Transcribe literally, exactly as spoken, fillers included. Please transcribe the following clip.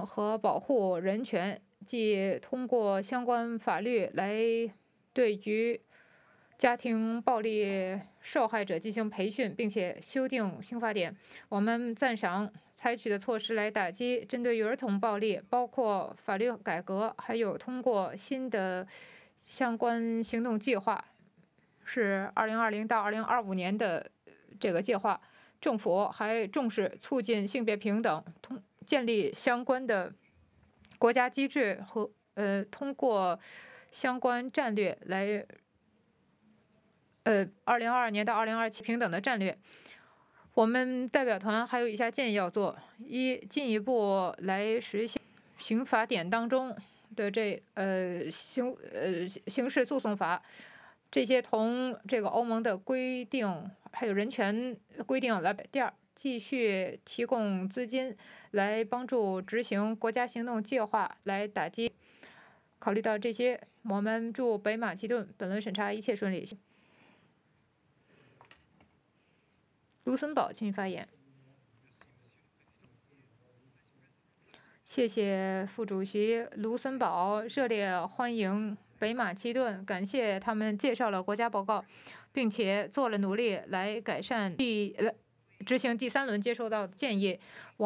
权和保护人权，即通过相关法律来对于家庭暴力受害者进行培训，并且修订刑法典。我们赞赏采取的措施来打击针对于儿童暴力，包括法律改革，还有通过新的相关行动计划，是二零二零到二零二五年的这个计划。政府还重视促进性别平等，通建立相关的国家机制和呃通过相关战略来呃二零二二年到二零二七平等的战略。我们代表团还有以下建议要做：一、进一步来实行刑法典当中的这呃刑呃刑事诉讼法，这些同这个欧盟的规定还有人权规定来。第二，继续提供资金来帮助执行国家行动计划，来打击。考虑到这些，我们祝北马其顿本轮审查一切顺利。卢森堡，请发言。谢谢副主席。卢森堡热烈欢迎北马其顿，感谢他们介绍了国家报告，并且做了努力来改善第呃执行第三轮接收到的建议。